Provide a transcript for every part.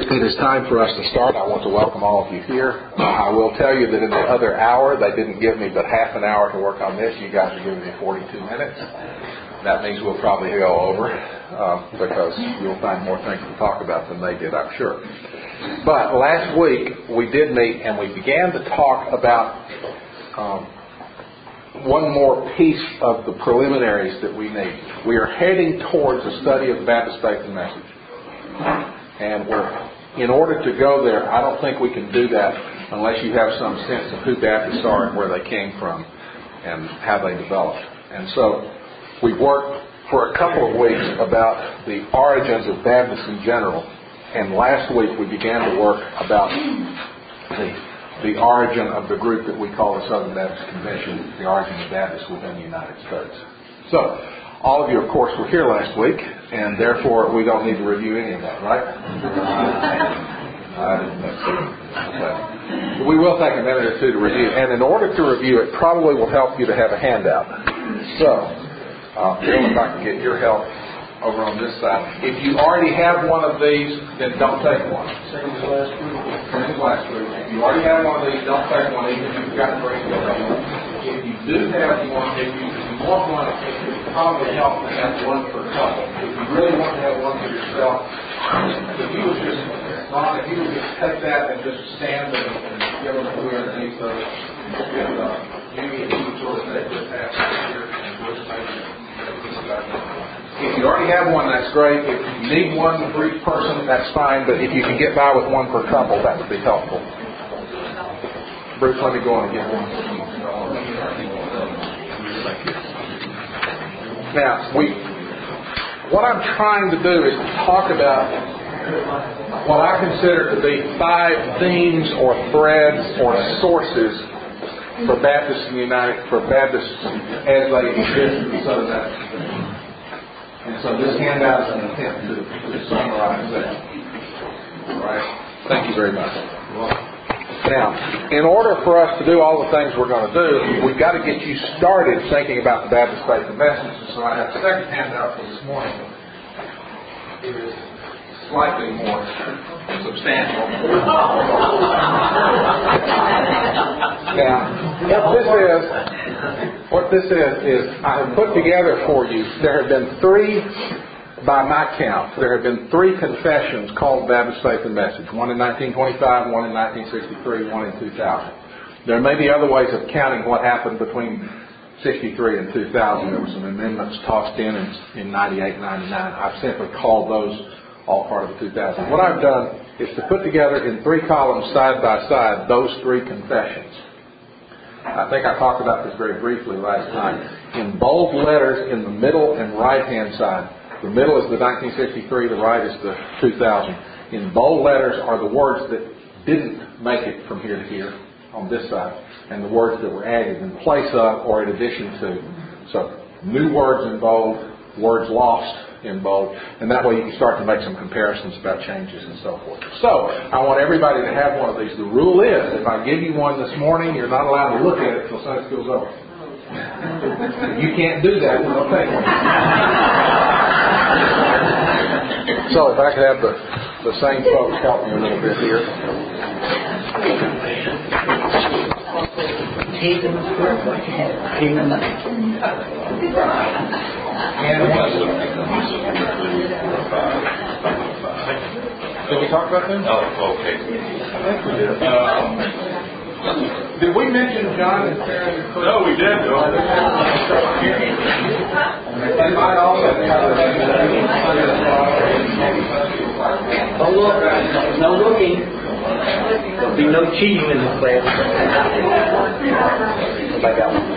It is time for us to start. I want to welcome all of you here. I will tell you that in the other hour, they didn't give me but half an hour to work on this. You guys are giving me 42 minutes. That means we'll probably go over because you'll find more things to talk about than they did, I'm sure. But last week, we did meet and we began to talk about one more piece of the preliminaries that we need. We are heading towards a study of the Baptist faith and message. And in order to go there, I don't think we can do that unless you have some sense of who Baptists are and where they came from and how they developed. And so we've worked for a couple of weeks about the origins of Baptists in general. And last week we began to work about the origin of the group that we call the Southern Baptist Convention, the origin of Baptists within the United States. So, all of you, of course, were here last week, and therefore we don't need to review any of that, right? We will take a minute or two to review, and in order to review it, probably will help you to have a handout. So, Bill, if I can get your help over on this side. If you already have one of these, then don't take one. Same as last week. If you already have one of these, don't take one, even if you've got to bring it over. If you do have one, if you want one, it would probably help to have one per couple. If you really want to have one for yourself, if you would just take that and just stand and give them a way underneath those, maybe if you would sort of take this half here and just if you already have one, that's great. If you need one for each person, that's fine. But if you can get by with one per couple, that would be helpful. Bruce, let me go on and get one. Now, what I'm trying to do is talk about what I consider to be 5 themes or threads or sources for Baptists in the for Baptists as they exist in the Southern Baptist Convention. And so this handout is an attempt to summarize that. All right. Thank you very much. Now, in order for us to do all the things we're going to do, we've got to get you started thinking about the Baptist faith and message. So I have a second handout for this morning. It is slightly more substantial. Now, what this is I have put together for you, there have been 3, by my count, there have been 3 confessions called Baptist Faith and Message. One in 1925, one in 1963, one in 2000. There may be other ways of counting what happened between 63 and 2000. There were some amendments tossed in 98, 99. I've simply called those all part of the 2000. What I've done is to put together in 3 columns side by side those 3 confessions. I think I talked about this very briefly last time. In bold letters in the middle and right-hand side, the middle is the 1963, the right is the 2000. In bold letters are the words that didn't make it from here to here on this side, and the words that were added in place of or in addition to. So, new words in bold, words lost in bold, and that way you can start to make some comparisons about changes and so forth. So, I want everybody to have one of these. The rule is, if I give you one this morning, you're not allowed to look at it until Sunday school's over. If you can't do that, then don't take one. So, if I could have the same folks help me a little bit here. Did we talk about them? Oh, okay. I think we did. Did we mention John and Sarah? No, we did. They might also no looking. There'll be no cheating in this class. I got one.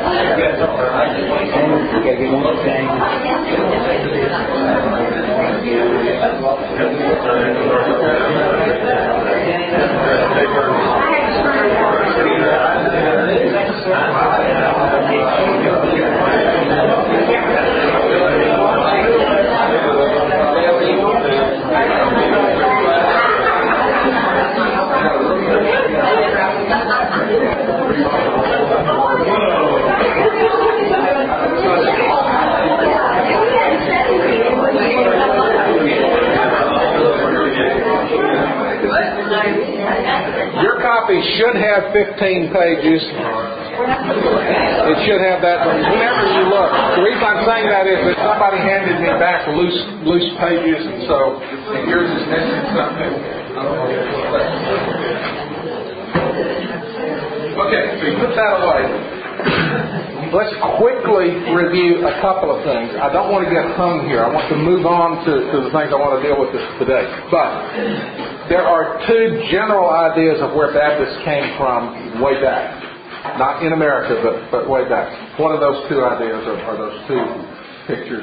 Okay, give one more thing. Your copy should have 15 pages. It should have that whenever you look. The reason I'm saying that is that somebody handed me back loose pages, and so if yours is missing something, I don't know what that is. Okay, so you put that away. Let's quickly review a couple of things. I don't want to get hung here. I want to move on to the things I want to deal with today. But there are two general ideas of where Baptists came from way back. Not in America, but way back. One of those two ideas are those two pictures.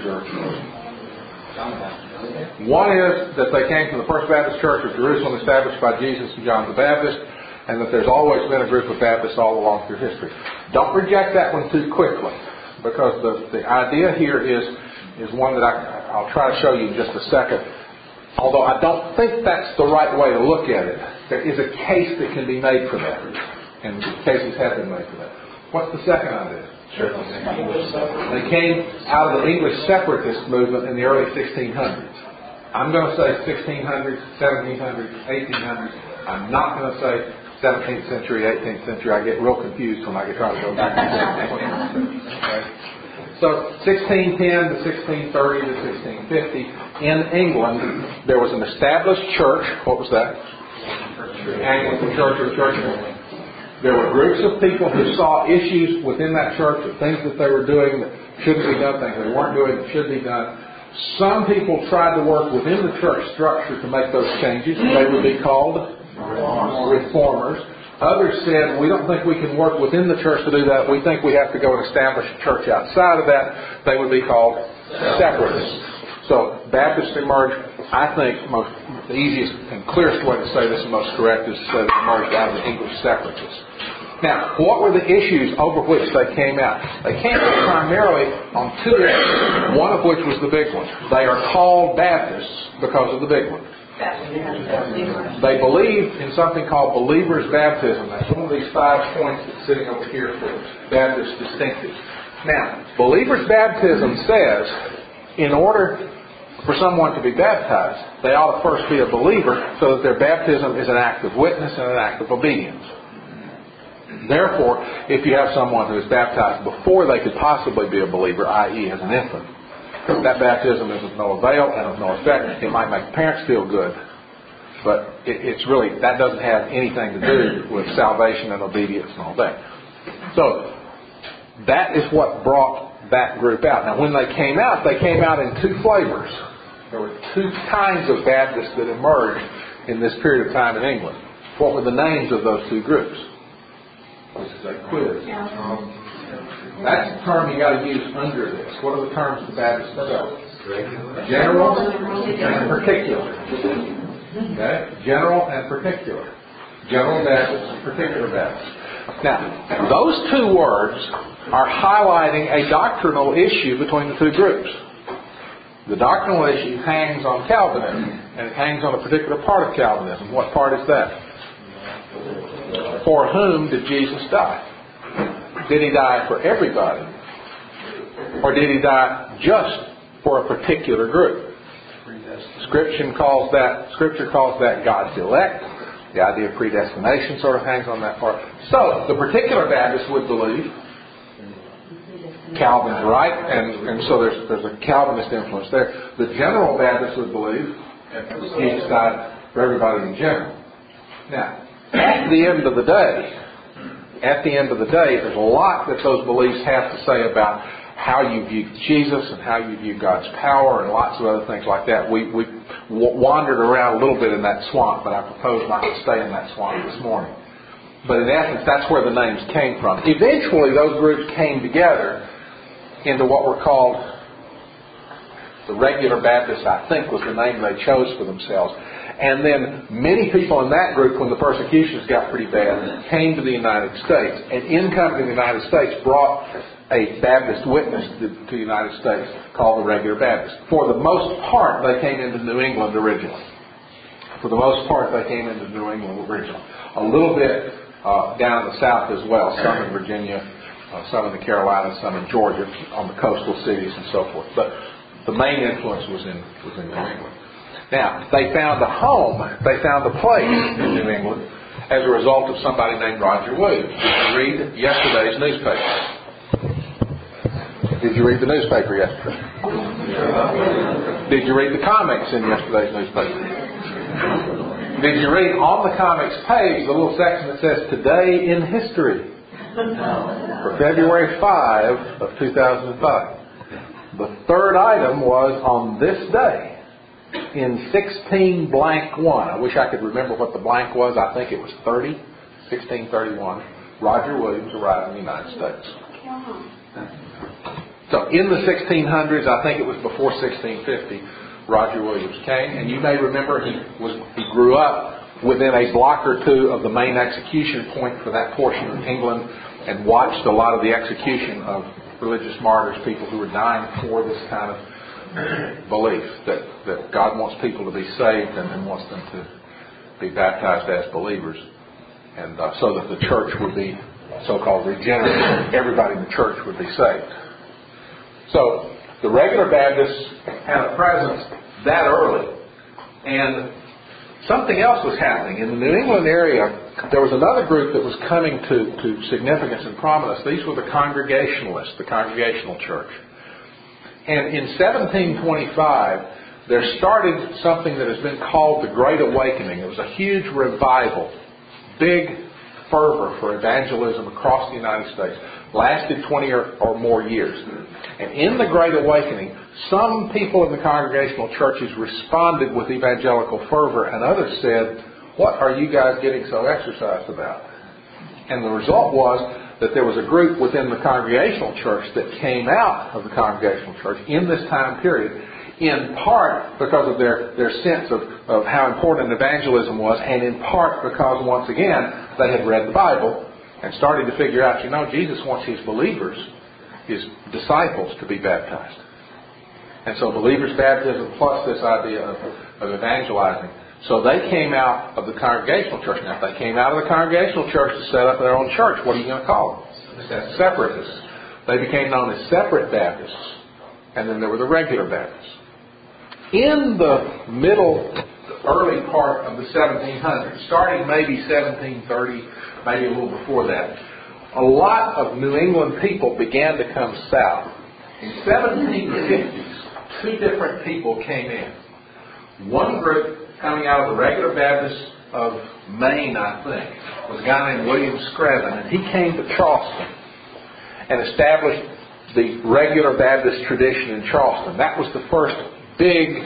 One is that they came from the First Baptist Church of Jerusalem, established by Jesus and John the Baptist, and that there's always been a group of Baptists all along through history. Don't reject that one too quickly, because the idea here is one that I'll try to show you in just a second. Although I don't think that's the right way to look at it. There is a case that can be made for that, and cases have been made for that. What's the second idea? Sure. They came out of the English separatist movement in the early 1600s. I'm going to say 1600s, 1700s, 1800s. I'm not going to say 17th century, 18th century. I get real confused when I try to go back to the 17th century. Okay? So 1610 to 1630 to 1650, in England, there was an established church. What was that? Anglican Church or Church of England. There were groups of people who saw issues within that church, the things that they were doing that shouldn't be done, things they weren't doing that should be done. Some people tried to work within the church structure to make those changes. They would be called reformers. Others said, we don't think we can work within the church to do that. We think we have to go and establish a church outside of that. They would be called separatists. So Baptists emerged, I think, the easiest and clearest way to say this and most correct is to say they emerged out of the English separatists. Now, what were the issues over which they came out? They came out primarily on two issues, one of which was the big one. They are called Baptists because of the big one. They believed in something called believer's baptism. That's one of these 5 points that's sitting over here for Baptist distinctives. Now, believer's baptism says, in order for someone to be baptized, they ought to first be a believer so that their baptism is an act of witness and an act of obedience. Therefore, if you have someone who is baptized before they could possibly be a believer, i.e. as an infant, that baptism is of no avail and of no effect. It might make the parents feel good, but it's really, that doesn't have anything to do with salvation and obedience and all that. So, that is what brought that group out. Now, when they came out in two flavors. There were two kinds of Baptists that emerged in this period of time in England. What were the names of those two groups? This is a quiz. That's the term you got to use under this. What are the terms the Baptists know? General and particular. Okay? General and particular. General Baptist and particular Baptist. Now, those two words are highlighting a doctrinal issue between the two groups. The doctrinal issue hangs on Calvinism, and it hangs on a particular part of Calvinism. What part is that? For whom did Jesus die? Did He die for everybody? Or did He die just for a particular group? Scripture calls that God's elect. The idea of predestination sort of hangs on that part. So, the particular Baptist would believe Calvin's right, and so there's a Calvinist influence there. The general Baptist would believe Jesus died for everybody in general. Now, at the end of the day, there's a lot that those beliefs have to say about how you view Jesus and how you view God's power and lots of other things like that. We wandered around a little bit in that swamp, but I propose not to stay in that swamp this morning. But in essence, that's where the names came from. Eventually, those groups came together into what were called the regular Baptists, I think was the name they chose for themselves. And then many people in that group, when the persecutions got pretty bad, came to the United States. And in coming to the United States brought a Baptist witness to the United States called the regular Baptist. For the most part, they came into New England originally. A little bit down in the south as well, some in Virginia, some in the Carolinas, some in Georgia, on the coastal cities and so forth. But the main influence was in New England. Now, they found a home, they found a place in New England as a result of somebody named Roger Williams. Did you read yesterday's newspaper? Did you read the newspaper yesterday? Did you read the comics in yesterday's newspaper? Did you read on the comics page the little section that says Today in History for February 5 of 2005? The third item was on this day in 16 blank 1. I wish I could remember what the blank was. I think it was 1631. Roger Williams arrived in the United States. So in the 1600s, I think it was before 1650, Roger Williams came. And you may remember he grew up within a block or two of the main execution point for that portion of England and watched a lot of the execution of religious martyrs, people who were dying for this kind of belief that God wants people to be saved and wants them to be baptized as believers, and so that the church would be so-called regenerate. Everybody in the church would be saved. So the regular Baptists had a presence that early, and something else was happening in the New England area. There was another group that was coming to significance and prominence. These were the Congregationalists, the Congregational Church. And in 1725, there started something that has been called the Great Awakening. It was a huge revival, big fervor for evangelism across the United States. Lasted 20 or more years. And in the Great Awakening, some people in the Congregational churches responded with evangelical fervor, and others said, "What are you guys getting so exercised about?" And the result was that there was a group within the Congregational church that came out of the Congregational church in this time period, in part because of their sense of how important evangelism was, and in part because, once again, they had read the Bible and started to figure out, Jesus wants His believers, His disciples, to be baptized. And so believers' baptism plus this idea of evangelizing. So they came out of the Congregational church. Now, if they came out of the Congregational church to set up their own church, what are you going to call them? Separatists. They became known as separate Baptists. And then there were the regular Baptists. In the early part of the 1700s, starting maybe 1730, maybe a little before that, a lot of New England people began to come south. In 1750s, two different people came in. One group coming out of the regular Baptists of Maine, I think, was a guy named William Screven, and he came to Charleston and established the regular Baptist tradition in Charleston. That was the first big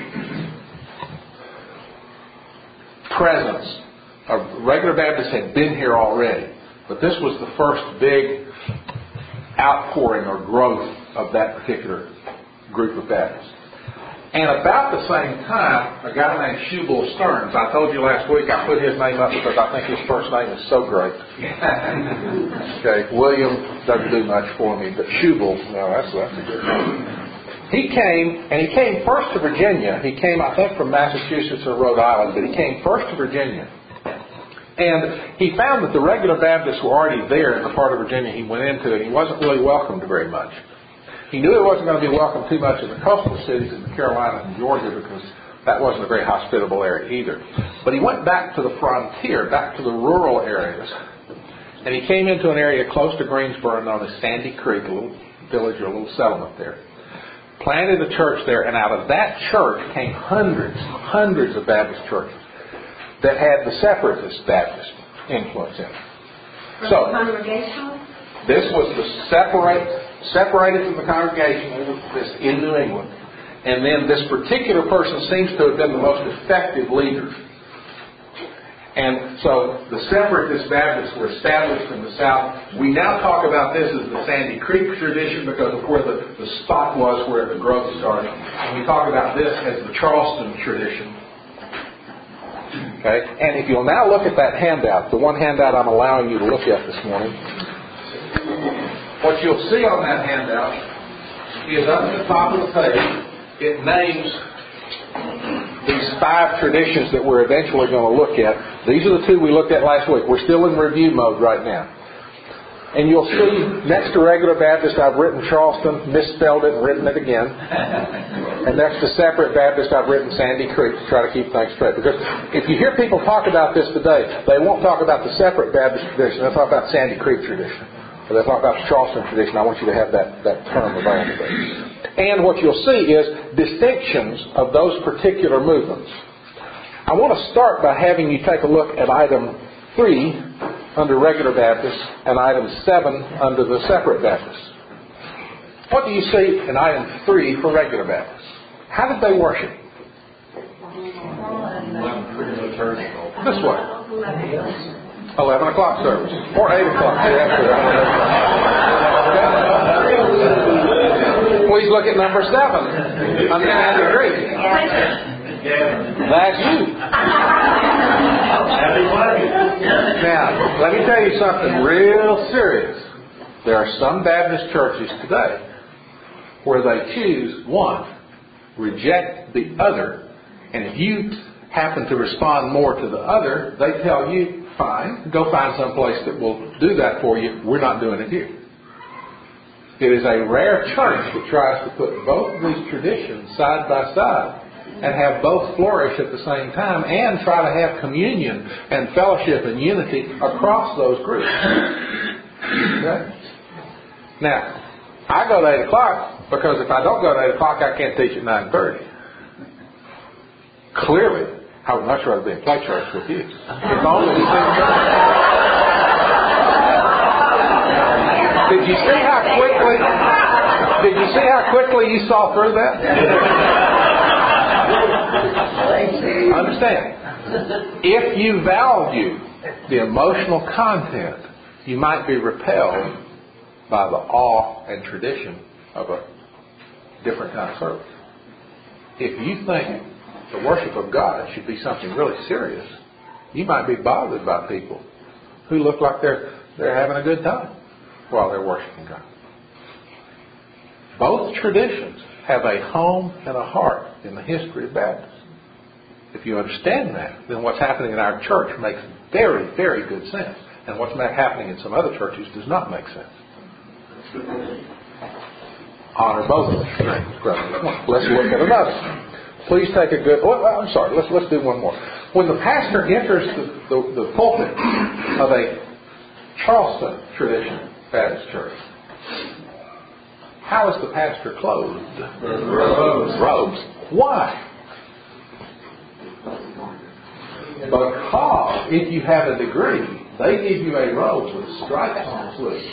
presence. Regular Baptists had been here already, but this was the first big outpouring or growth of that particular group of Baptists. And about the same time, a guy named Shubal Stearns, I told you last week I put his name up because I think his first name is so great. Okay, William doesn't do much for me, but Shubal, no, that's a good name. He came first to Virginia. He came, I think, from Massachusetts or Rhode Island, but he came first to Virginia. And he found that the regular Baptists were already there in the part of Virginia he went into, and he wasn't really welcomed very much. He knew he wasn't going to be welcomed too much in the coastal cities in the Carolinas and Georgia because that wasn't a very hospitable area either. But he went back to the frontier, back to the rural areas, and he came into an area close to Greensboro known as Sandy Creek, a little village or a little settlement there. Planted a church there, and out of that church came hundreds of Baptist churches that had the Separatist Baptist influence in it. So, this was the separated from the congregation in New England. And then this particular person seems to have been the most effective leader. And so the Separatist Baptists were established in the South. We now talk about this as the Sandy Creek tradition because of where the spot was where the growth started. And we talk about this as the Charleston tradition. Okay? And if you'll now look at that handout, the one handout I'm allowing you to look at this morning, what you'll see on that handout is up at the top of the page, it names these 5 traditions that we're eventually going to look at. These are the 2 we looked at last week. We're still in review mode right now. And you'll see next to Regular Baptist, I've written Charleston, misspelled it and written it again. And next to Separate Baptist, I've written Sandy Creek to try to keep things straight. Because if you hear people talk about this today, they won't talk about the Separate Baptist tradition. They'll talk about Sandy Creek tradition. Or they'll talk about the Charleston tradition. I want you to have that term available. And what you'll see is distinctions of those particular movements. I want to start by having you take a look at item 3 under Regular Baptist and item 7 under the Separate Baptist. What do you see in item 3 for Regular Baptist? How did they worship? This way. 11 o'clock service. Or 8 o'clock. Please look at number 7 under Sandy Creek. That's you. Now, let me tell you something real serious. There are some Baptist churches today where they choose one, reject the other, and if you happen to respond more to the other, they tell you, fine, go find some place that will do that for you. We're not doing it here. It is a rare church that tries to put both of these traditions side by side and have both flourish at the same time and try to have communion and fellowship and unity across those groups. Okay? Now, I go to 8 o'clock because if I don't go to 8 o'clock, I can't teach at 9:30. Clearly, I would much rather be in play church with you. If only we Did you see how quickly you saw through that? Understand, if you value the emotional content, you might be repelled by the awe and tradition of a different kind of service. If you think the worship of God should be something really serious, you might be bothered by people who look like they're having a good time while they're worshiping God. Both traditions have a home and a heart in the history of Baptists. If you understand that, then what's happening in our church makes very, very good sense. And what's happening in some other churches does not make sense. Honor both of those things, brothers. Let's look at another. Please take a good... Let's do one more. When the pastor enters the pulpit of a Charleston tradition Baptist church, how is the pastor clothed? Robes. Why? Because if you have a degree, they give you a robe with stripes on the sleeve.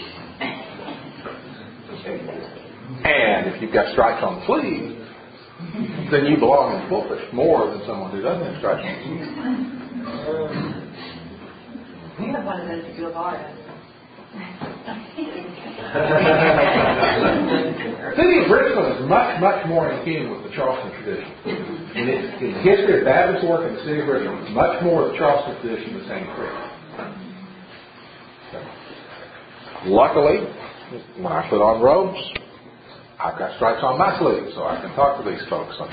And if you've got stripes on the sleeve, then you belong in the pulpit more than someone who doesn't have stripes on the sleeve. We have one of those at U of R. City of Bristol is much, much more in keeping with the Charleston tradition. In the history of Baptist work in the city of Bristol, it's much more of the Charleston tradition than Sandy Creek. Luckily, when I put on robes, I've got stripes on my sleeves, so I can talk to these folks. But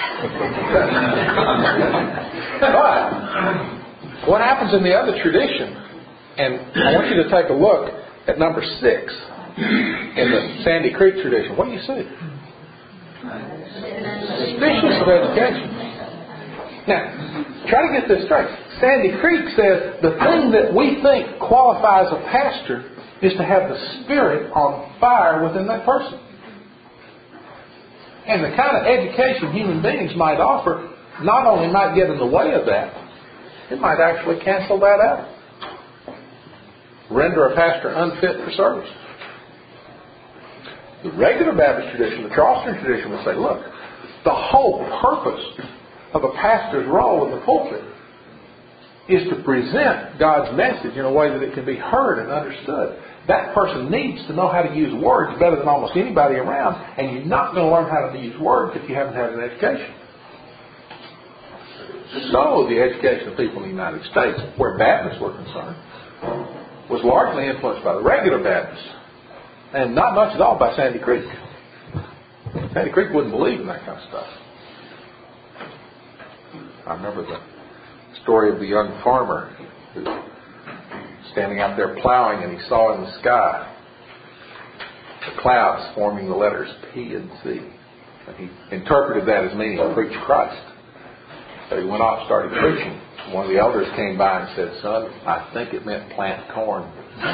what happens in the other tradition, and I want you to take a look at number 6 in the Sandy Creek tradition. What do you see? Suspicious of education. Now, try to get this straight. Sandy Creek says the thing that we think qualifies a pastor is to have the Spirit on fire within that person. And the kind of education human beings might offer not only might get in the way of that, it might actually cancel that out. Render a pastor unfit for service. The regular Baptist tradition, the Charleston tradition, would say, look, the whole purpose of a pastor's role in the pulpit is to present God's message in a way that it can be heard and understood. That person needs to know how to use words better than almost anybody around, and you're not going to learn how to use words if you haven't had an education. So the education of people in the United States, where Baptists were concerned, was largely influenced by the regular Baptists, and not much at all by Sandy Creek. Sandy Creek wouldn't believe in that kind of stuff. I remember the story of the young farmer who was standing out there plowing, and he saw in the sky clouds forming the letters P and C. And he interpreted that as meaning preach Christ. So he went off and started preaching. One of the elders came by and said, "Son, I think it meant plant corn."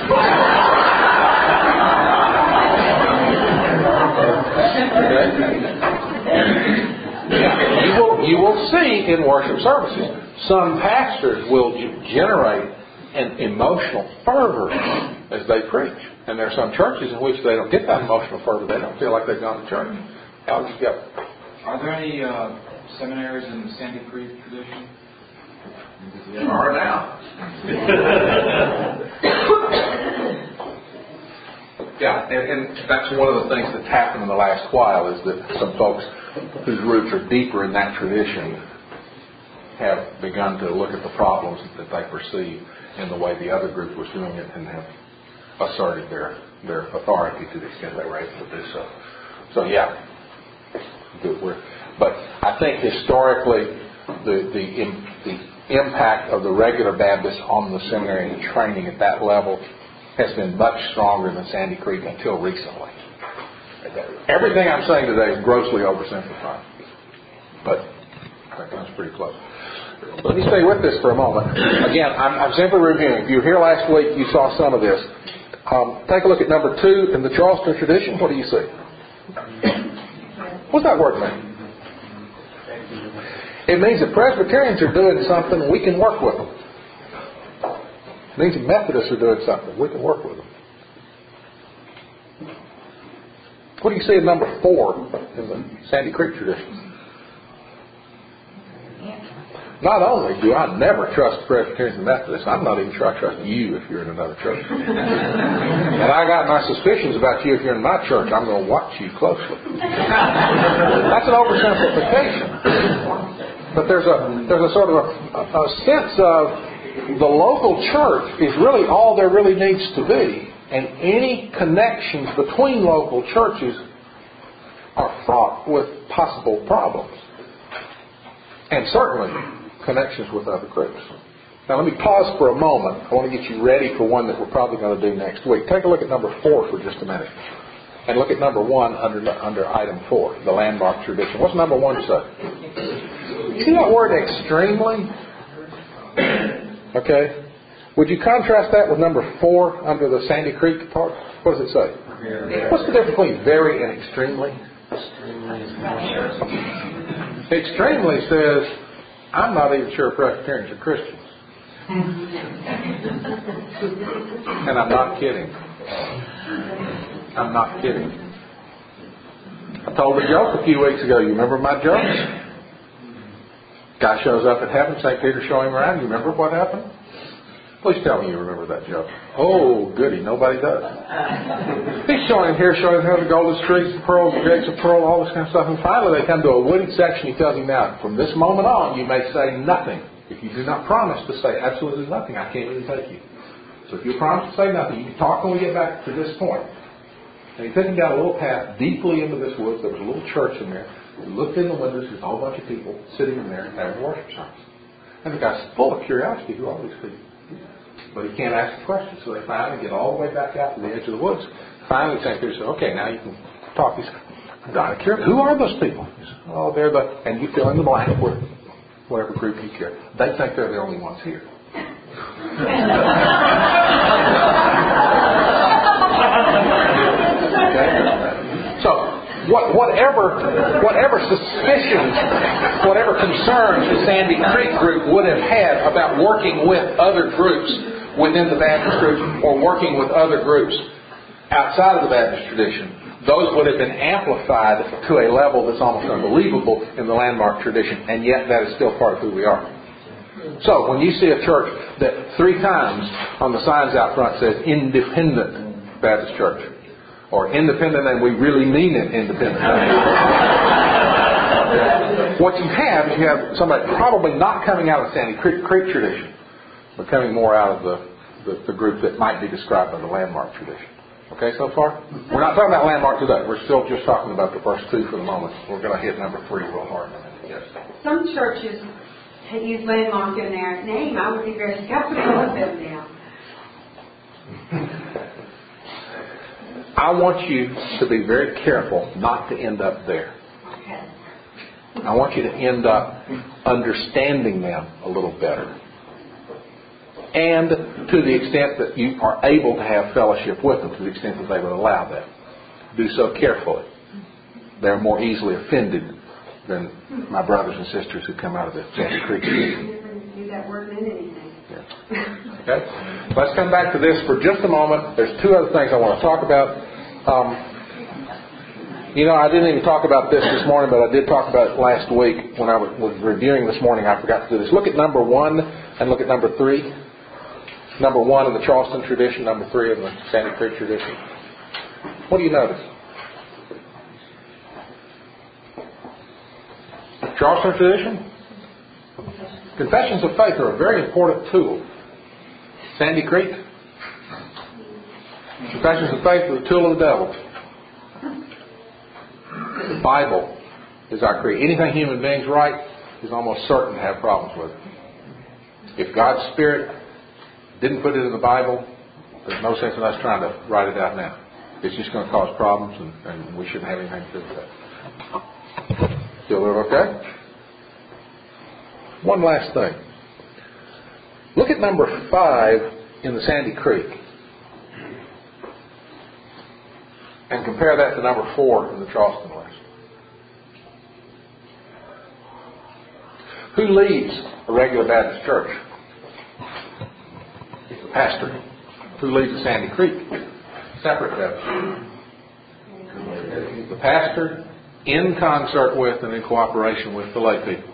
You will see in worship services, some pastors will generate an emotional fervor as they preach. And there are some churches in which they don't get that emotional fervor. They don't feel like they've gone to church. Alex, you go. Are there any seminaries in the Sandy Creek tradition? There are now. Yeah, and that's one of the things that's happened in the last while is that some folks whose roots are deeper in that tradition have begun to look at the problems that they perceive in the way the other group was doing it and have asserted their authority to the extent they were able to do so. So yeah, but I think historically the impact of the regular Baptists on the seminary and training at that level has been much stronger than Sandy Creek until recently. Everything I'm saying today is grossly oversimplified, but I think that's pretty close. Let me stay with this for a moment. Again, I'm simply reviewing. If you were here last week, you saw some of this. Take a look at number 2 in the Charleston tradition. What do you see? What's that word mean? It means that Presbyterians are doing something, we can work with them. It means that Methodists are doing something, we can work with them. What do you see in number 4 in the Sandy Creek tradition? Not only do I never trust Presbyterians and Methodists, I'm not even sure I trust you if you're in another church. And I got my suspicions about you if you're in my church. I'm going to watch you closely. That's an oversimplification. But there's a sort of a sense of the local church is really all there really needs to be. And any connections between local churches are fraught with possible problems. And certainly connections with other groups. Now let me pause for a moment. I want to get you ready for one that we're probably going to do next week. Take a look at number 4 for just a minute. And look at number 1 under item 4, the landmark tradition. What's number 1 say? You see that word extremely? Okay. Would you contrast that with number 4 under the Sandy Creek part? What does it say? What's the difference between very and extremely? Extremely says, I'm not even sure Presbyterians are Christians. And I'm not kidding. I'm not kidding. I told a joke a few weeks ago. You remember my jokes? Guy shows up at heaven, St. Peter showing him around. You remember what happened? Please tell me you remember that joke. Oh, goody, nobody does. He's showing him here the golden streets, the pearls, the gates of pearl, all this kind of stuff. And finally they come to a wooded section. He tells him, now, from this moment on, you may say nothing. If you do not promise to say absolutely nothing, I can't even take you. So if you promise to say nothing, you can talk when we get back to this point. And he took him down a little path deeply into this woods. There was a little church in there. He looked in the windows. There's a whole bunch of people sitting in there having worship service. And the guy's full of curiosity. Who are these people? But he can't ask the question. So they finally get all the way back out to the edge of the woods. Finally, St. Peter said, okay, now you can talk. He said, I'm not curious. Who are those people? He said, oh, they're the... And you fill in the blank with whatever group you care. They think they're the only ones here. Okay? So, whatever suspicions, whatever concerns the Sandy Creek group would have had about working with other groups within the Baptist group or working with other groups outside of the Baptist tradition, those would have been amplified to a level that's almost unbelievable in the landmark tradition, and yet that is still part of who we are. So, when you see a church that 3 times on the signs out front says Independent Baptist Church, or independent, and we really mean it, independent. What you have is you have somebody probably not coming out of the Sandy Creek tradition, but coming more out of the group that might be described by the landmark tradition. Okay, so far? We're not talking about landmark today. We're still just talking about the first 2 for the moment. We're going to hit number 3 real hard. Yes. Some churches use landmark in their name. I would be very skeptical of them now. I want you to be very careful not to end up there. Okay. I want you to end up understanding them a little better. And to the extent that you are able to have fellowship with them, to the extent that they would allow that. Do so carefully. They're more easily offended than my brothers and sisters who come out of the Sandy Creek. I never knew that word meant anything. Yeah. Okay? Let's come back to this for just a moment. There's two other things I want to talk about. I didn't even talk about this morning, but I did talk about it last week when I was reviewing this morning. I forgot to do this. Look at number 1 and look at number 3. Number 1 in the Charleston tradition, number 3 in the Sandy Creek tradition. What do you notice? Charleston tradition? Confessions of faith are a very important tool. Sandy Creek? Confessions of faith are the tool of the devil. The Bible is our creed. Anything human beings write is almost certain to have problems with it. If God's Spirit didn't put it in the Bible, there's no sense in us trying to write it out now. It's just going to cause problems, and we shouldn't have anything to do with that. Still live okay? One last thing. Look at number 5 in the Sandy Creek. And compare that to number 4 in the Charleston list. Who leads a regular Baptist church? It's the pastor. Who leads the Sandy Creek? Separate Baptist. The pastor in concert with and in cooperation with the lay people.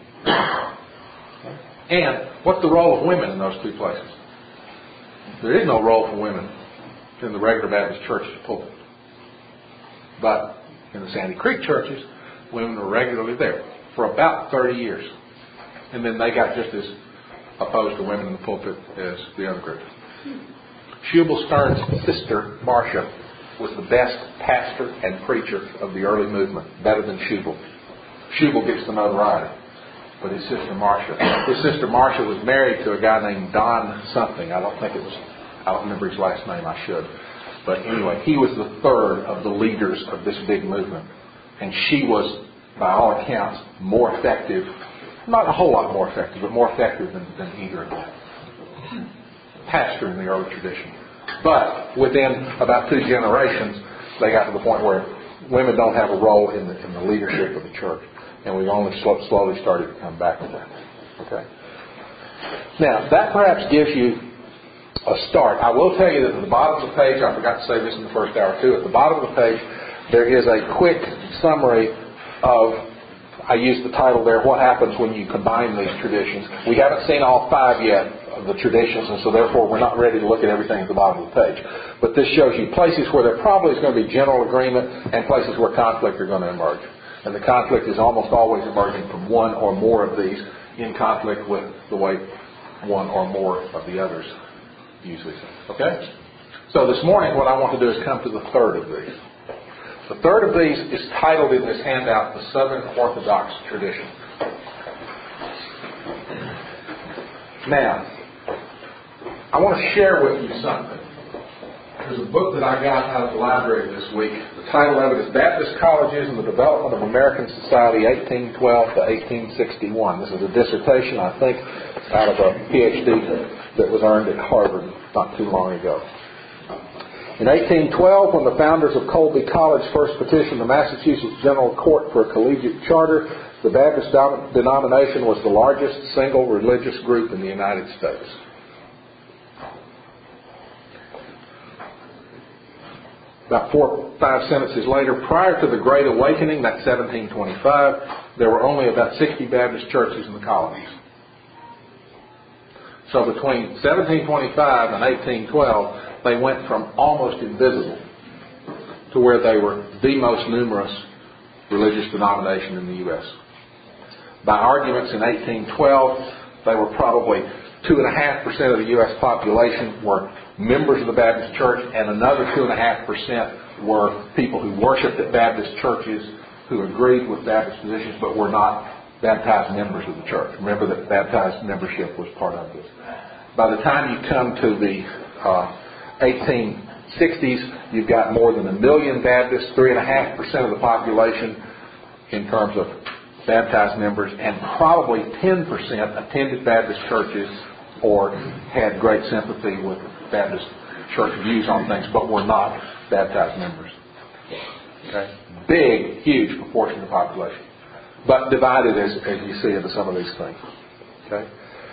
And what's the role of women in those two places? There is no role for women in the regular Baptist church's pulpit. But in the Sandy Creek churches, women were regularly there for about 30 years. And then they got just as opposed to women in the pulpit as the other group. Shubal Stern's sister, Marcia, was the best pastor and preacher of the early movement, better than Shubal. Shubal gets the notoriety, but his sister Marcia was married to a guy named Don something. I don't remember his last name. I should. But anyway, he was the third of the leaders of this big movement. And she was, by all accounts, more effective, not a whole lot more effective, but more effective than either of them. Pastor in the early tradition. But within about 2 generations, they got to the point where women don't have a role in the leadership of the church. And we've only slowly started to come back to that. Okay. Now, that perhaps gives you a start. I will tell you that at the bottom of the page, I forgot to say this in the first hour too, at the bottom of the page, there is a quick summary of, I used the title there, what happens when you combine these traditions. We haven't seen all 5 yet of the traditions, and so therefore we're not ready to look at everything at the bottom of the page. But this shows you places where there probably is going to be general agreement and places where conflict are going to emerge. And the conflict is almost always emerging from one or more of these in conflict with the way one or more of the others usually say. Okay? So this morning what I want to do is come to the third of these. The third of these is titled in this handout, The Southern Orthodox Tradition. Now, I want to share with you something. There's a book that I got out of the library this week. The title of it is Baptist Colleges and the Development of American Society, 1812 to 1861. This is a dissertation, I think, out of a PhD that was earned at Harvard not too long ago. In 1812, when the founders of Colby College first petitioned the Massachusetts General Court for a collegiate charter, the Baptist denomination was the largest single religious group in the United States. About 4 or 5 sentences later, prior to the Great Awakening, that's 1725, there were only about 60 Baptist churches in the colonies. So between 1725 and 1812, they went from almost invisible to where they were the most numerous religious denomination in the U.S. By arguments in 1812, they were probably 2.5% of the U.S. population were members of the Baptist church, and another 2.5% were people who worshipped at Baptist churches, who agreed with Baptist positions, but were not baptized members of the church. Remember that baptized membership was part of this. By the time you come to the 1830s 60s, you've got more than 1 million Baptists, 3.5% of the population in terms of baptized members, and probably 10% attended Baptist churches or had great sympathy with Baptist church views on things, but were not baptized members. Okay? Big, huge proportion of the population. But divided, as you see, into some of these things. Okay?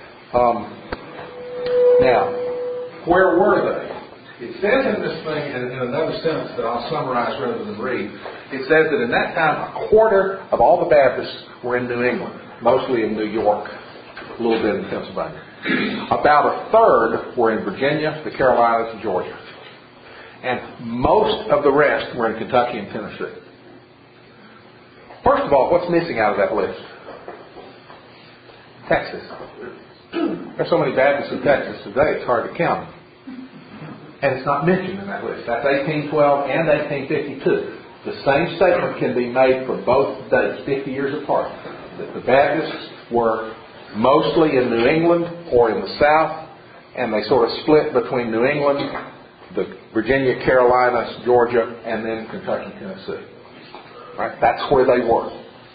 Now, where were they? It says in this thing, in another sentence that I'll summarize rather than read, it says that in that time, 1/4 of all the Baptists were in New England, mostly in New York, a little bit in Pennsylvania. About 1/3 were in Virginia, the Carolinas, and Georgia. And most of the rest were in Kentucky and Tennessee. First of all, what's missing out of that list? Texas. There's so many Baptists in Texas today, it's hard to count. And it's not mentioned in that list. That's 1812 and 1852. The same statement can be made for both dates, 50 years apart. That the Baptists were mostly in New England or in the South, and they sort of split between New England, the Virginia, Carolinas, Georgia, and then Kentucky, Tennessee. Right? That's where they were.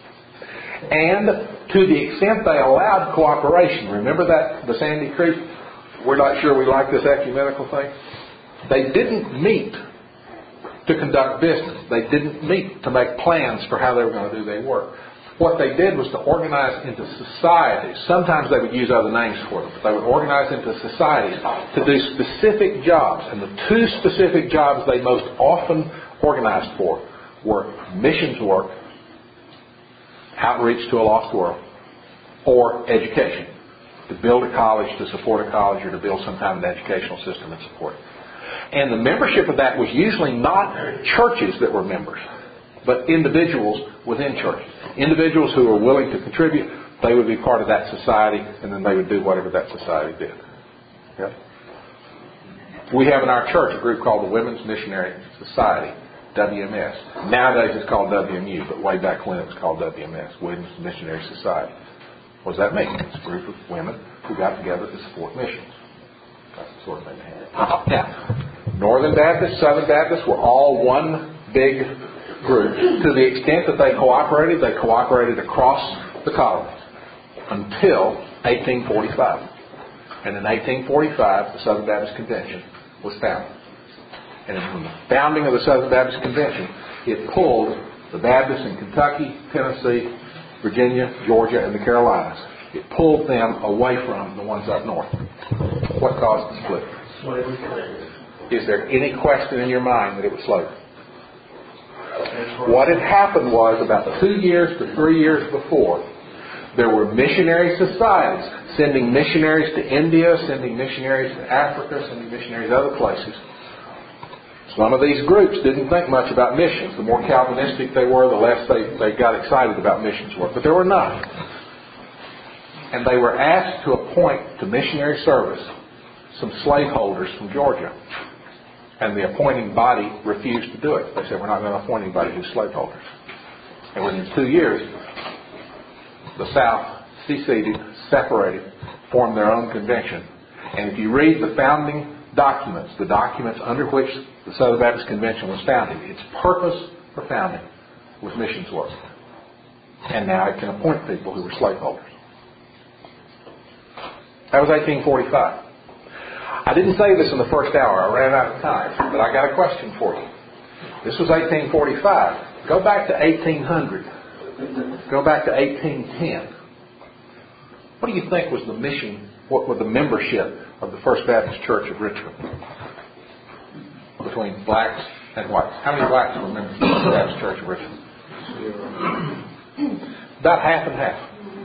And to the extent they allowed cooperation, remember that, the Sandy Creek, we're not sure we like this ecumenical thing? They didn't meet to conduct business. They didn't meet to make plans for how they were going to do their work. What they did was to organize into societies. Sometimes they would use other names for them, but they would organize into societies to do specific jobs. And the 2 specific jobs they most often organized for were missions work, outreach to a lost world, or education. To build a college, to support a college, or to build some kind of educational system and support it. And the membership of that was usually not churches that were members, but individuals within churches. Individuals who were willing to contribute, they would be part of that society, and then they would do whatever that society did. Okay? We have in our church a group called the Women's Missionary Society, WMS. Nowadays it's called WMU, but way back when it was called WMS, Women's Missionary Society. What does that mean? It's a group of women who got together to support missions. That's the sort of thing they had. Now, Northern Baptists, Southern Baptists were all one big group. To the extent that they cooperated across the colonies until 1845. And in 1845, the Southern Baptist Convention was founded. And in the founding of the Southern Baptist Convention, it pulled the Baptists in Kentucky, Tennessee, Virginia, Georgia, and the Carolinas. It pulled them away from the ones up north. What caused the split? Is there any question in your mind that it was slavery? What had happened was about 2 years to 3 years before, there were missionary societies sending missionaries to India, sending missionaries to Africa, sending missionaries to other places. Some of these groups didn't think much about missions. The more Calvinistic they were, the less they got excited about missions work. But there were none. And they were asked to appoint to missionary service some slaveholders from Georgia. And the appointing body refused to do it. They said, we're not going to appoint anybody who's slaveholders. And within 2 years, the South seceded, separated, formed their own convention. And if you read the founding documents, the documents under which the Southern Baptist Convention was founded, its purpose for founding was missions work. And now it can appoint people who were slaveholders. That was 1845. I didn't say this in the first hour. I ran out of time. But I got a question for you. This was 1845. Go back to 1800. Go back to 1810. What do you think was the mission, what was the membership of the First Baptist Church of Richmond? Between blacks and whites. How many blacks were members of the First Baptist Church of Richmond? About half and half.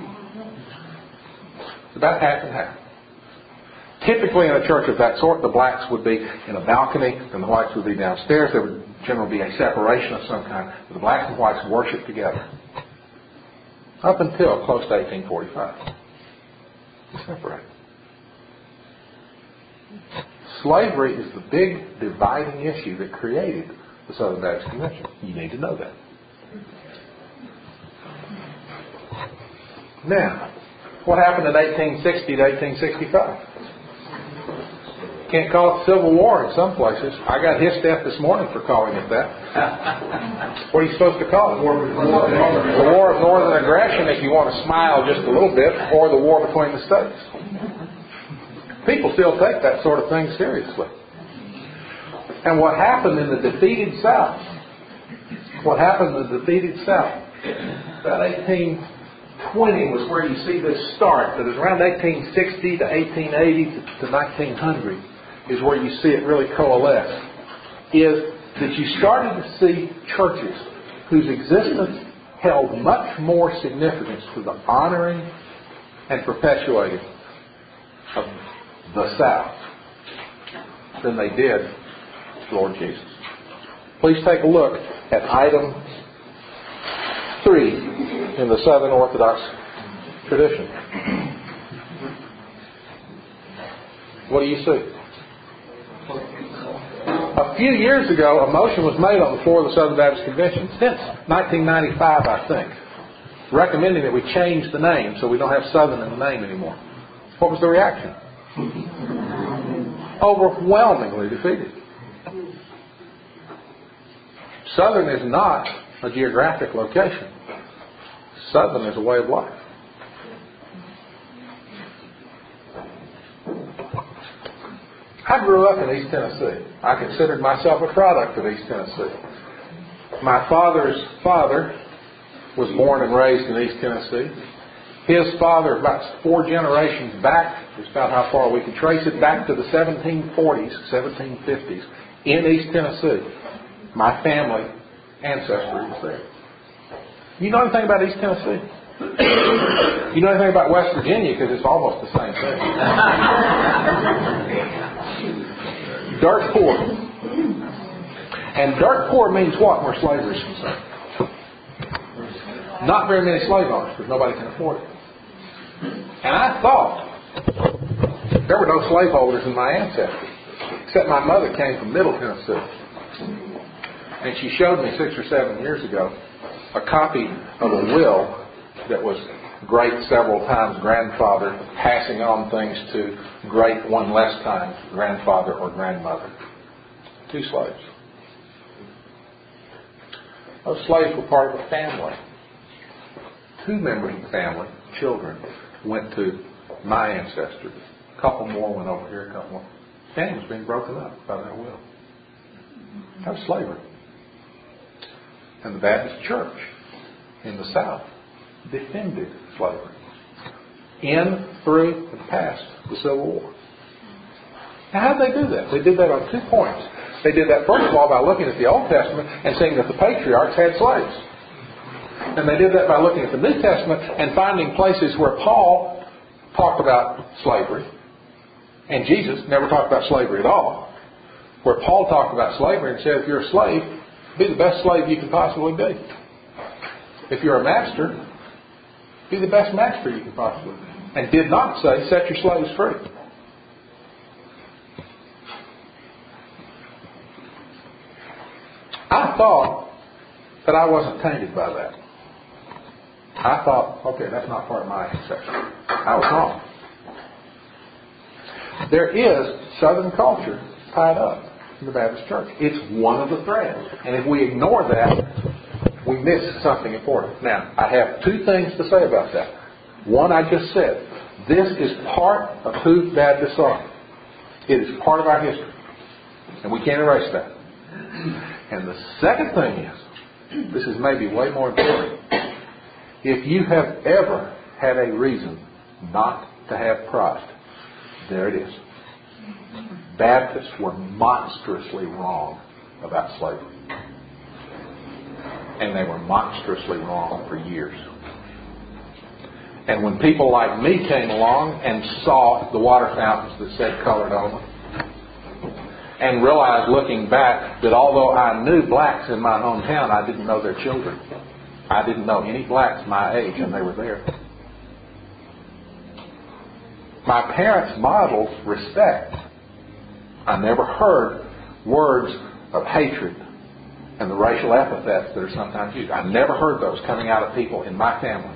About half and half. Typically in a church of that sort, the blacks would be in a balcony and the whites would be downstairs. There would generally be a separation of some kind. The blacks and whites worship together. Up until close to 1845. Separate. Slavery is the big dividing issue that created the Southern Baptist Convention. You need to know that. Now, what happened in 1860 to 1865? Can't call it Civil War in some places. I got hissed at this morning for calling it that. What are you supposed to call it? The War of Northern Aggression, if you want to smile just a little bit, or the war between the states. People still take that sort of thing seriously. And what happened in the defeated South? What happened in the defeated South? About 1820 was where you see this start. That is around 1860 to 1880 to 1900 is where you see it really coalesce. Is that you started to see churches whose existence held much more significance to the honoring and perpetuating of the South than they did Lord Jesus. Please take a look at item 3 in the Southern Orthodox tradition. What do you see? A few years ago, a motion was made on the floor of the Southern Baptist Convention, since 1995, I think, recommending that we change the name so we don't have Southern in the name anymore. What was the reaction? Overwhelmingly defeated. Southern is not a geographic location. Southern is a way of life. I grew up in East Tennessee. I considered myself a product of East Tennessee. My father's father was born and raised in East Tennessee. His father, about 4 generations back, is about how far we can trace it, back to the 1740s, 1750s, in East Tennessee. My family ancestry was there. You know anything about East Tennessee? You know anything about West Virginia, because it's almost the same thing. Dirt poor. And dirt poor means what where slavery is concerned? Not very many slave owners, because nobody can afford it. And I thought there were no slaveholders in my ancestry, except my mother came from Middle Tennessee. And she showed me 6 or 7 years ago a copy of a will that was great several times grandfather, passing on things to great one less time grandfather or grandmother. 2 slaves. Those slaves were part of a family. 2 members of the family, children, went to my ancestry. A couple more went over here, a couple more. The family was being broken up by that will. That was slavery. And the Baptist Church in the South defended slavery in, through, and past the Civil War. Now, how did they do that? They did that on 2 points. They did that, first of all, by looking at the Old Testament and seeing that the patriarchs had slaves. And they did that by looking at the New Testament and finding places where Paul talked about slavery, and Jesus never talked about slavery at all, where Paul talked about slavery and said, if you're a slave, be the best slave you can possibly be. If you're a master, be the best master you can possibly be. And did not say, set your slaves free. I thought that I wasn't tainted by that. I thought, okay, that's not part of my ancestry. I was wrong. There is Southern culture tied up in the Baptist Church. It's one of the threads. And if we ignore that, we miss something important. Now, I have 2 things to say about that. One, I just said, this is part of who Baptists are. It is part of our history. And we can't erase that. And the second thing is, this is maybe way more important. If you have ever had a reason not to have pride, there it is. Baptists were monstrously wrong about slavery. And they were monstrously wrong for years. And when people like me came along and saw the water fountains that said colored only, and realized looking back that although I knew blacks in my hometown, I didn't know their children. I didn't know any blacks my age, and they were there. My parents modeled respect. I never heard words of hatred and the racial epithets that are sometimes used. I never heard those coming out of people in my family.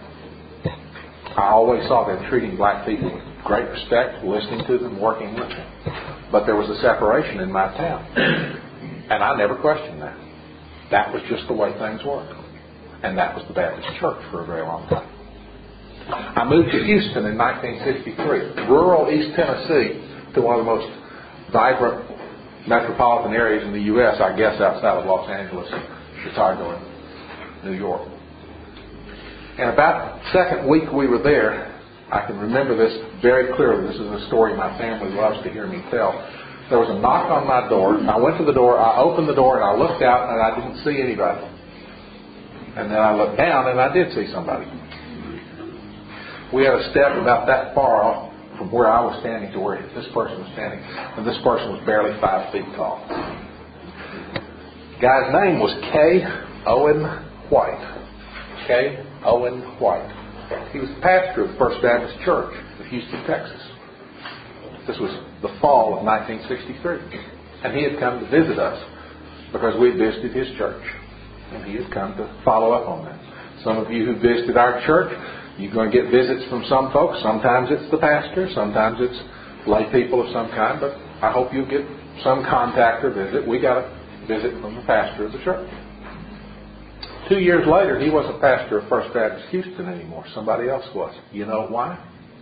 I always saw them treating black people with great respect, listening to them, working with them. But there was a separation in my town. And I never questioned that. That was just the way things were. And that was the Baptist church for a very long time. I moved to Houston in 1963, rural East Tennessee, to one of the most vibrant metropolitan areas in the U.S., I guess, outside of Los Angeles, Chicago, and New York. And about the second week we were there, I can remember this very clearly. This is a story my family loves to hear me tell. There was a knock on my door. I went to the door, I opened the door, and I looked out, and I didn't see anybody. And then I looked down, and I did see somebody. We had a step about that far off from where I was standing to where this person was standing, and this person was barely 5 feet tall. The guy's name was K. Owen White. K. Owen White. He was the pastor of the First Baptist Church of Houston, Texas. This was the fall of 1963. And he had come to visit us because we had visited his church. And he had come to follow up on that. Some of you who visited our church, you're going to get visits from some folks. Sometimes it's the pastor. Sometimes it's lay people of some kind. But I hope you'll get some contact or visit. We got a visit from the pastor of the church. 2 years later, he wasn't pastor of First Baptist Houston anymore. Somebody else was. You know why?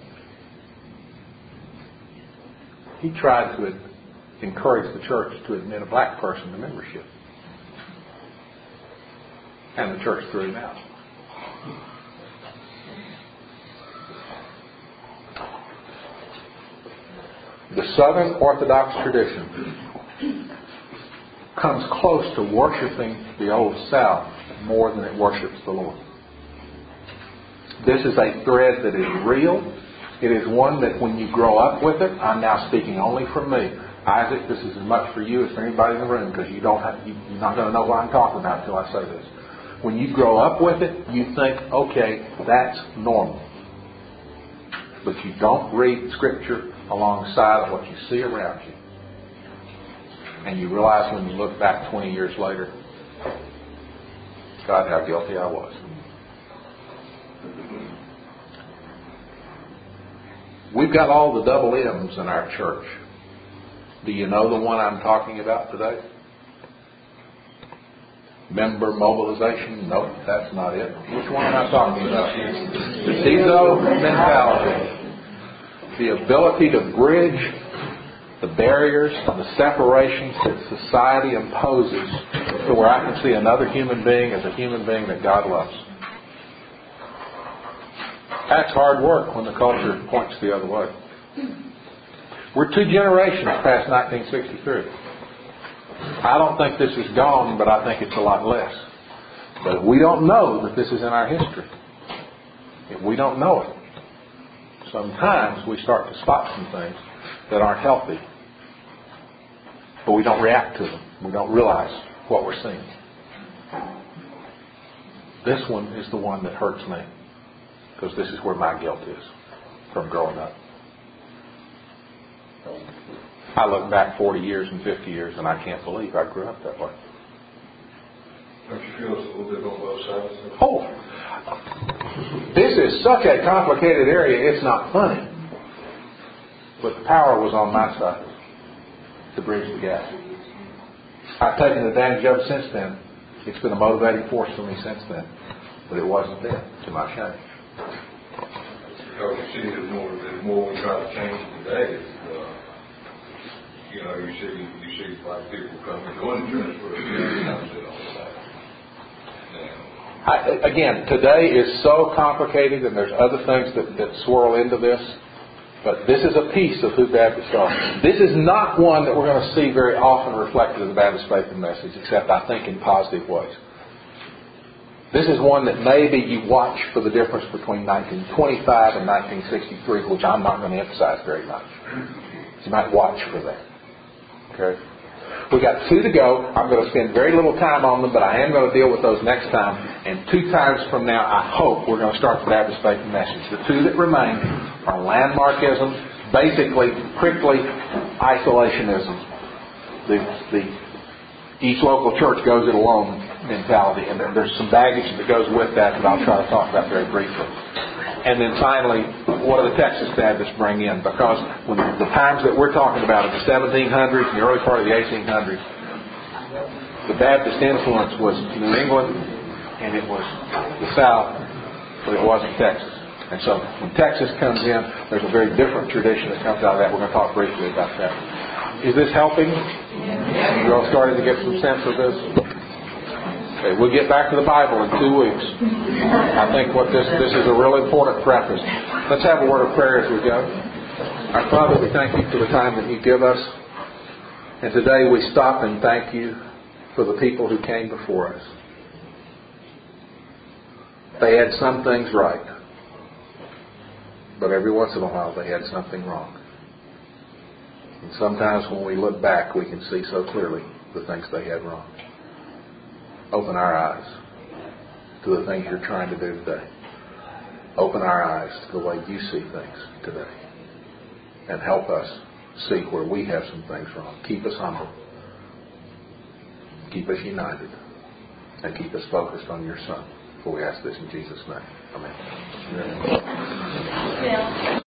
He tried to encourage the church to admit a black person to membership. And the church threw him out. The Southern Orthodox tradition comes close to worshiping the Old South more than it worships the Lord. This is a thread that is real. It is one that when you grow up with it, I'm now speaking only for me. Isaac, this is as much for you as for anybody in the room, because you're not going to know what I'm talking about until I say this. When you grow up with it, you think, okay, that's normal. But you don't read Scripture alongside of what you see around you. And you realize when you look back 20 years later, God, how guilty I was. We've got all the double M's in our church. Do you know the one I'm talking about today? Member mobilization? No, that's not it. Which one am I talking about? CISO mentality. The ability to bridge the barriers and the separations that society imposes to where I can see another human being as a human being that God loves. That's hard work when the culture points the other way. We're 2 generations past 1963. I don't think this is gone, but I think it's a lot less. But we don't know that this is in our history. If we don't know it, sometimes we start to spot some things that aren't healthy. But we don't react to them. We don't realize what we're seeing. This one is the one that hurts me. Because this is where my guilt is from growing up. I look back 40 years and 50 years and I can't believe I grew up that way. Don't you feel it's a little bit on both sides? Oh, this is such a complicated area, it's not funny. But the power was on my side to bridge the gap. I've taken advantage of it since then. It's been a motivating force for me since then. But it wasn't then, to my shame. Because you see, the more we try to change today, you see like people coming and going to church for a period of time. Again, today is so complicated and there's other things that swirl into this. But this is a piece of who Baptists are. This is not one that we're going to see very often reflected in the Baptist Faith and Message, except I think in positive ways. This is one that maybe you watch for the difference between 1925 and 1963, which I'm not going to emphasize very much. You might watch for that. Okay? We've got 2 to go. I'm going to spend very little time on them, but I am going to deal with those next time. And 2 times from now, I hope we're going to start the Baptist Faith and Message. The 2 that remain are landmarkism, basically prickly isolationism. The each local church goes it alone mentality, and there's some baggage that goes with that I'll try to talk about very briefly. And then finally, what do the Texas Baptists bring in? Because when the times that we're talking about in the 1700s and the early part of the 1800s, the Baptist influence was New England and it was the South, but it wasn't Texas. And so when Texas comes in, there's a very different tradition that comes out of that. We're going to talk briefly about that. Is this helping? You all starting to get some sense of this? Okay, we'll get back to the Bible in 2 weeks. I think this is a real important preface. Let's have a word of prayer as we go. Our Father, we thank you for the time that you give us. And today we stop and thank you for the people who came before us. They had some things right, but every once in a while they had something wrong. And sometimes when we look back, we can see so clearly the things they had wrong. Open our eyes to the things you're trying to do today. Open our eyes to the way you see things today. And help us see where we have some things wrong. Keep us humble. Keep us united. And keep us focused on your Son. For we ask this in Jesus' name. Amen.